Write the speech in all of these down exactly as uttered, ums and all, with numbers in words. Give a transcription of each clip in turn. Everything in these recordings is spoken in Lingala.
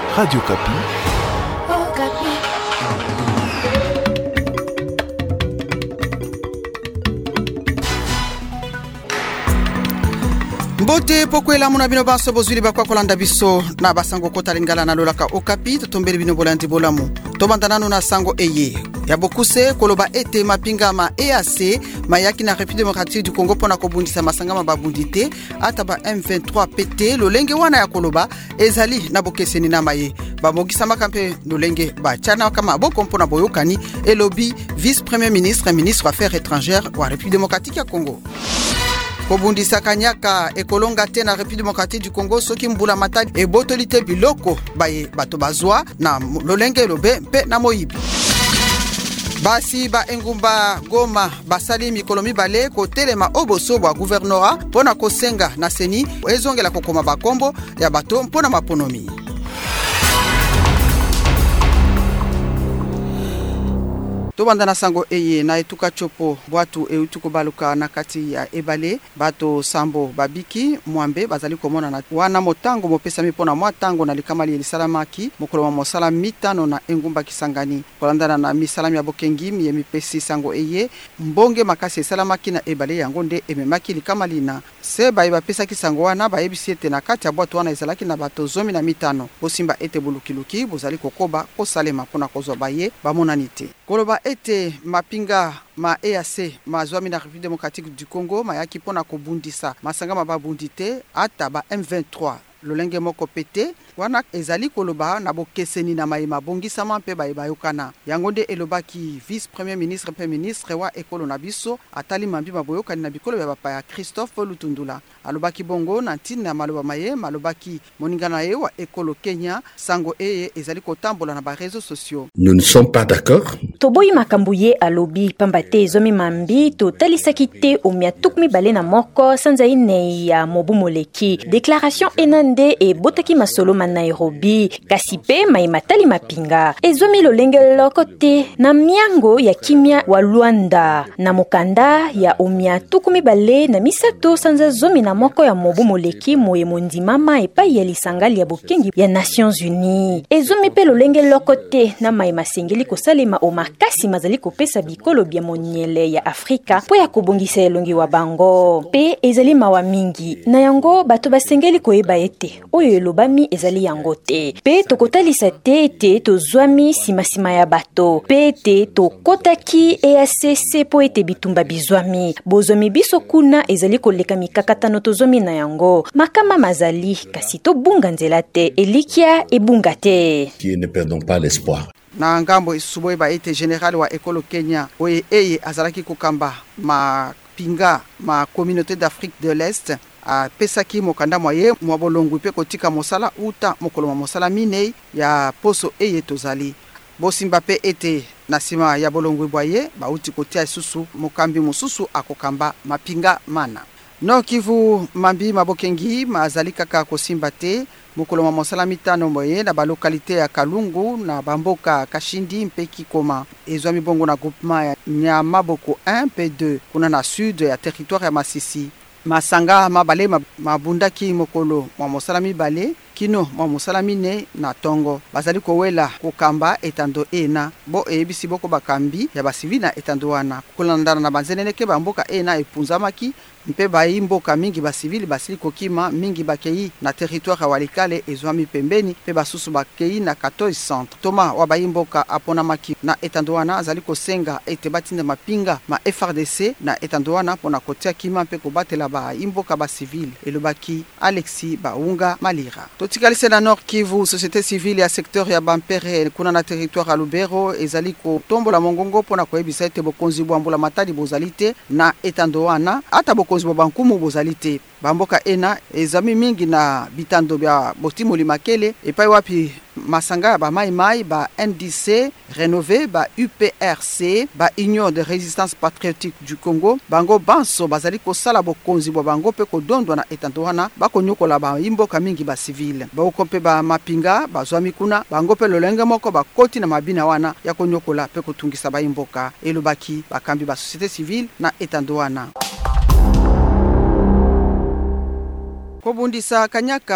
Radio Kapi. Oh, Kapi. Mbote pokwela muna bino baso bozwili bakwa kolanda biso na basango kota lingala na lolaka Okapi totombeli bino bolandi bolamu tobandanano na sango eye ya bokuse koloba ete mapinga ma E A C mayaki na République démocratique du Congo pona kobundisa masanga mababundite ataba M vingt-trois P T lolenge wana ya koloba ezali na bokeseni na maye bamogisa makampe lolenge ba chana kama boko mpona boyokani elobi vice premier ministre ministre affaires étrangères wa République démocratique ya Congo. Kobundisa kanyaka ekolonga te na République démocratique du Congo soki mbula matadi e botolite biloko baye bato bazwa na lolenge lobe pe na moyibi. Basi ba engumba Goma basali mikolo mibale kotelema oboso bwa gouvernorat pona kosenga na seni ezongela kokoma bakombo ya bato mpona maponomi. Tobanda na sango eye na etuka chopo watu eutuko baluka na kati ya ebale bato sambo babiki mwambe bazali komona na wana motango mopesa mipona mwatango na likamali elisalamaki mokolo wa mosala mitano na engumba Kisangani kolandana na misalami ya bokengi mi mipesi sango eye mbonge makasi esalamaki na ebale yango nde ememaki likamali na seba eba pesa kisango wana ba ebisiete na kati ya bwato wana ezalaki na bato zomi na mitano bosimba ete bulukiluki bozali kokoba kosalema pona kozwa baye bamonanite koloba ete mapinga ma E A C mazwami na République démocratique du Congo mayaki pona kobundisa masanga mababundite ata ba M vingt-trois lolenge moko pete wana ezali koloba na bokeseni na mayema bongisa mampe ba bayokana yango nde elobaki vice premier ministre pe ministre wa ekolo na biso atali mambi maboyokani na bikolo ya bapa ya Christophe Lutundula alobaki bongo na ntina na maloba maye malobaki moningana ye wa ekolo Kenya sango eye ezali kotambola na ba réseaux sociaux. Nous ne sommes pas d'accord. Toboyi makambuye alobi pambate zomi mambi to talisaki te omia tukmi bale na moko sanza ine ya mobu moleki déclaration enande e botaki masolo ma Nairobi kasipe maimatali mapinga ezomi lolenge lokote na miango ya kimia wa Luanda na mokanda ya omia tukumi bale na misato sanza zomi na moko ya mobu moleki moye mondimama epai ya lisangali ya bokengi ya Nations Unies ezomi pe lolenge lokote na maimasengeli kosalema o makasi mazali kopesa bikolo bya monyele ya Afrika po ya kobongisa elongi wa bango pe ezali mawa mingi na yango bato basengeli koyeba ete oyo elobami ezali yango te pe tokotalisa te ete tozwami simasima ya bato pe ete tokotaki E A C C po ete bitumba bizwami bozwami biso kuna ezali koleka mikakatano tozwami na yango makama mazali kasi tobunga nzela te elikia ebunga te. Ne perdons pas l'espoir. Na ngambo isuboye ba ete general wa ekolo Kenya oye eye azalaki kokamba ma pinga ma communauté d'Afrique de l'Est a pesaki mokanda moye mwabolongu pe kotika mosala uta mokolo mosala mine ya poso eye tozali bosimba pe ete nasima ya bolongu boye ba uti kotia susu mokambi mususu akokamba mapinga mana no Kivu mambi mabokengi mazali kaka kosimba te mokolo wa mosala mitano moye na ba localité ya Kalungu na bamboka Kashindi mpeki koma ezwami bongo na groupement ya Nyamaboko un P deux kuna na sud ya territoire ya Masisi masanga mabale mabundaki mokolo wa mosala mibale kino mwa mosala mine na tongo bazali kowela kokamba etando ena bo ebisi boko bakambi ya basivina etando wana kulandana na banzeneneke bamboka ena epunzamaki mpe bayi mboka mingi basivili basili kokima mingi bakei na territoire ya Walikale ezwami pembeni pe basusu bakei na quatorze centre toma wa bayi mboka apona maki na etando wana azali kosenga ete batinda mapinga ma F R D C na etando wana pona kotia kima mpe kobatela ba imboka basivili elobaki Alexis Baunga Malira. Tikalise na Nord Kivu société civile ya secteur ya Bampere kuna na territoire ya Lubero ezali ko tombola mongongo pona koyebisa ete bokonzi bwambula matadi bozalite na etando wana ata bokonzi bwankumu bozalite bamboka ena ezami mingi na bitando bya botimoli makele epai wapi masanga ba mai mai ba N D C rénové ba U P R C ba Union de résistance patriotique du Congo bango banso bazali ko sala bokonzi bo bango pe ko dondwa na etando wana bakonyokola ba imboka mingi ba civile ba okompe ba mapinga bazwami kuna bango pe lolenge moko ba koti na mabina wana ya konyokola pe kotungisa ba imboka elobaki bakambi ba société civile na etando wana. Kobundisa kanyaka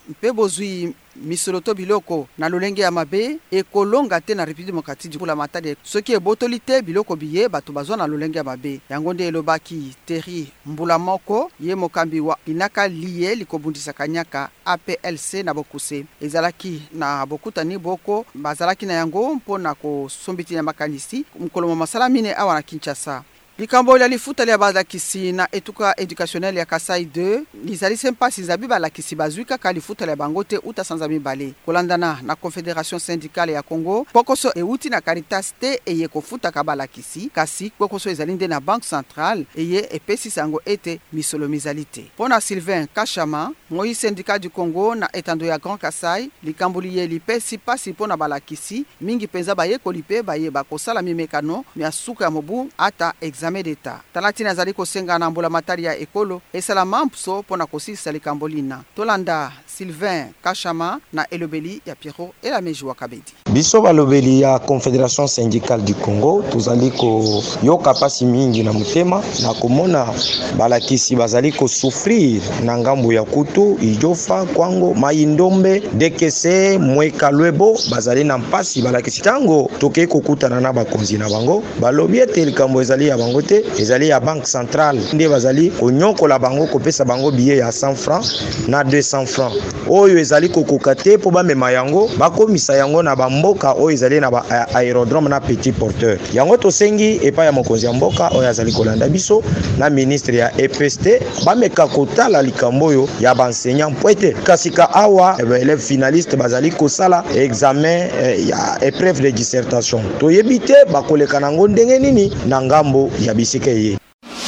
mpe bozwi misoloto biloko na lolenge ya mabe ekolonga te na République démocratique pour la matade soki ebotoli te biloko biye bato bazwa na lolenge ya mabe. Yango nde elobaki Terry Mbula moko ye mokambi wa linaka liye likobundisa kanyaka A P L C na bokuse. Ezalaki na bokutani boko bazalaki na yango mpona kosombiti ya makanisi mkolo masala mine awa na Kinshasa. Likambo la lifuta ya bazakisi na etuka educationnel ya Kasai deux lizali sempasi zabi balakisi bazwika ka lifuta ya bangote uta sanza mibale kolandana na Confédération syndicale ya Congo pokoso euti na Caritas te eye kofuta ka balakisi kasi pokoso ezalinde na Banque Centrale eye epesi sango ete misolo mizalite. Pona Sylvain Kachama moi syndicat du Congo na etando ya Grand Kasai likambo liye lipesi pasi pona balakisi mingi penza baye kolipe baye bakosala mimekano miasuka ya mobu ata examen d'État. Talati nazali kosenga na mbula matari ya ekolo esala mampso pona kosisa likambolina. Tolanda Sylvain Kachama na elobeli ya Pierrot et la Mejoua Kabedi. Biso balobeli ya Confédération syndicale du Congo tozali ko yoka pasi mingi na mutema na komona balakisi bazali ko souffrir na ngambo ya kutu ijofa kwango maindombe dekese mweka lwebo bazali na mpasi balakisi tango toke kokutana na bakonzi na bango balobi ete likambo ezali ya bango te ezali ya Banque Centrale nde bazali konyokola bango kopesa bango billet ya cent francs na deux cents francs oyo ezali kokoka te po bamema yango bakomisa yango na bamboka oyo ezali na ba aérodrome na petit porteur yango tosengi epa ya mokonzi ya mboka oyo azali kolanda biso na ministre ya E P S T bameka kotala likambo oyo ya baenseignant poete kasika awa élève finaliste bazali kosala examen ya épreuve de dissertation toyebi te bakoleka nango ndenge nini na ngambo ya bisika ye.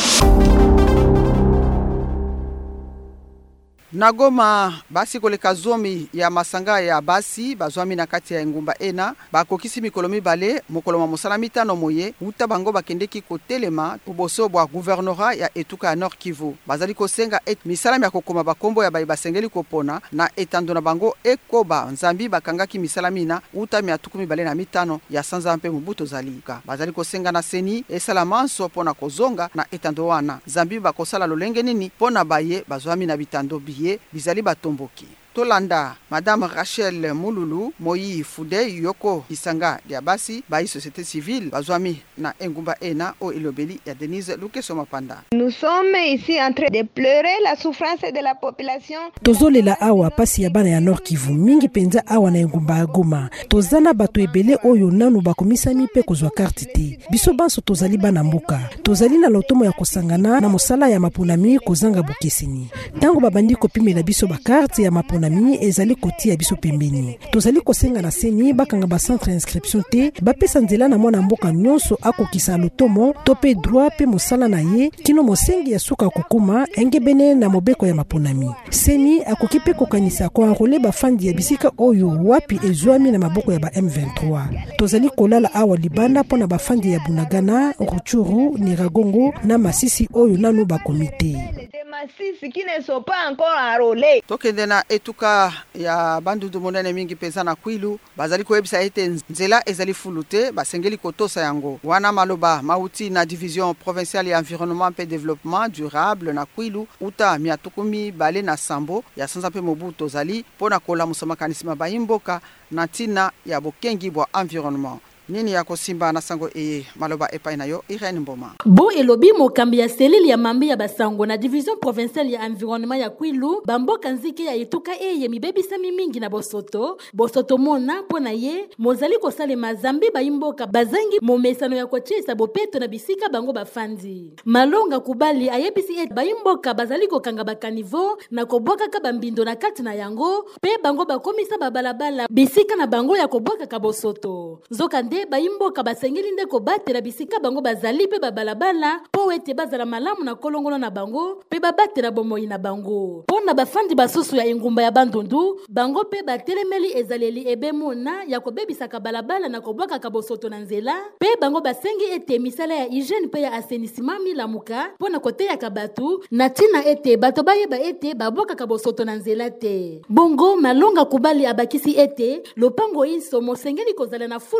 Nagoma basi koleka zomi ya masanga ya basi bazwami na kati ya ngumba ena bakokisi mikolo mibale mokolo mosala mitano moye uta bango bakendeki kotelema uboso bwa gouvernorat ya etuka ya Nord Kivu bazali kosenga et misala ya kokoma bakombo ya bayibasengeli kopona na etando na bango ekoba nzambi bakangaki misala mina uta mia tukumi bale na mitano ya sanza mpe mubuto zalika bazali kosenga na seni esala manso pona kozonga na etando wana zambi bakosala lolenge nini pona baye bazwami na bitando biye bizali batomboki. Tolanda Madame Rachel Mululu Moyi Fude Yoko Isanga ya basi bayi société civile bazwami na engumba ena o ilobeli ya Denise Lukeso Mapanda. Nous sommes ici en train de pleurer la souffrance de la population. Tozolela awa pasi ya bana ya Nord Kivu mingi penza awa na engumba ya Goma tozana bato ebele oyo nanu bakomisami pe kozwa carte te biso banso tozali bana mboka tozali na lotomo ya kosangana na mosala ya maponami kozanga bokeseni tango babandi kopimela biso ba carte ya maponami ezali kotia biso pembeni tozali kosenga na seni bakanga ba centre inscription te bapesa nzela na mwana mboka nyonso akokisa lotomo tope droit pe mosala na ye kino mosengi ya suka kokuma engebene na mobeko ya maponami seni akokipe kokanisa ko enrôler bafandi ya bisika oyo wapi ezwami na maboko ya ba M vingt-trois tozali kolala awa libanda pona bafandi ya Bunagana Ruchuru Niragongo na Masisi oyo nanu ba komite Masisi qui ne sont pas encore enrôlés. Tokende na etuka ya bandudu monene mingi peza na Kwilu bazali koyebisa ete nzela ezali fulute basengeli kotosa yango wana maloba mauti na division provinciale ya environnement pe développement durable na Kwilu uta miatukumi bale na sambo ya sanza pe mobuto zali pona kola musomakanisima bayimboka na tina ya bokengi bwa environnement nini ya kosimba na sango e maloba epai na yo Irene Mboma. Bo elobi mokambi ya selili ya mambi ya basango na division provinciale ya environnement ya Kwilu bamboka nzike ya etuka eye mibebisa mingi na bosoto bosoto mona pona ye mozali kosale mazambi bayimboka bazangi momesano ya kochesa bopeto na bisika bango bafandi malonga kubali ayebisi et bayimboka bazali kokanga bakanivo na koboka ka bambindo na kati na yango pe bango bakomisa babalabala bisika na bango ya koboka ka bosoto zokande bayimboka basengeli nde kobatela bisika bango bazali pe babalabala po ete bazala malamu na kolongono na bango pe babatela bomoi na bango pona bafandi basusu ya engumba ya bandundu bango pe batelemeli ezaleli ebemona ya kobebisaka balabala na kobwaka kabosoto na nzela pe bango basengi ete misala ya hygiène pe ya assainissement milamuka pona koteya kabatu na tina ete bato bayeba ete babwaka kabosoto na nzela te bongo malonga kubali abakisi ete lopango inso mosengeli kozala na fulu na yango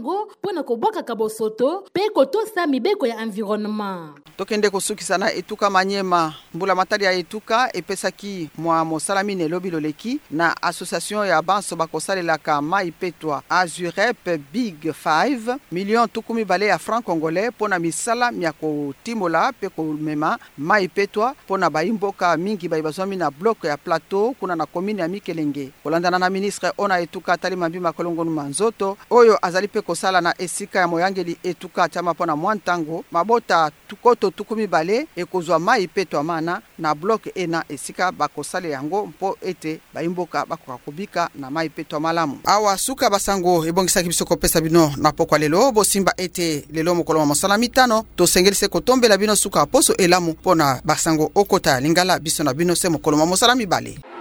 yango pona koboka ka bosoto pe kotosa mibeko ya environnement. Tokende kosukisa na etuka Manyema. Mbula matari ya etuka epesaki mwa mosalami ne lobi loleki na association ya banso bakosalelaka mai petwa Azurep Big five million tukumi bale ya franc congolais pona misala mya kotimola pe komema mai petwa pona baimboka mingi baibazwami na bloc ya plateau kuna na commune ya Mikelenge. Kolandana na ministre ona etuka Tali Mambima Kolongonu Manzoto oyo azali pe kosala na esika ya moyangeli etuka chama pona mwantango mabota tukoto tukumi bale ekozwa mai petwa mana na bloc ena esika bakosale yango mpo ete baimboka bakoka kobika na mai petwa malamu. Awa suka basango ebongisaki biso kopesa bino na pokwa lelo bosimba ete lelo mokolo mosala mitano to sengelise kotombela bino suka poso elamu pona basango okota lingala biso na bino se mokolo mosala mibale.